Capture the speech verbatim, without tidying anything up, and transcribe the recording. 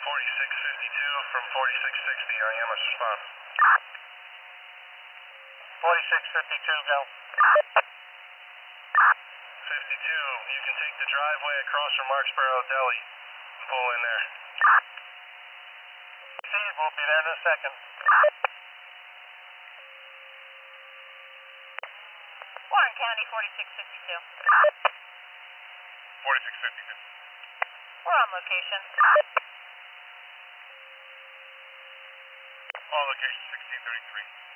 forty-six fifty-two from forty-six sixty, I am a respond. forty-six fifty-two, go. fifty-two, you can take the driveway across from Marksboro Deli and pull in there. Steve, we'll be there in a second. Warren County, forty-six fifty-two. forty-six fifty-two. We're on location. On location sixteen thirty-three.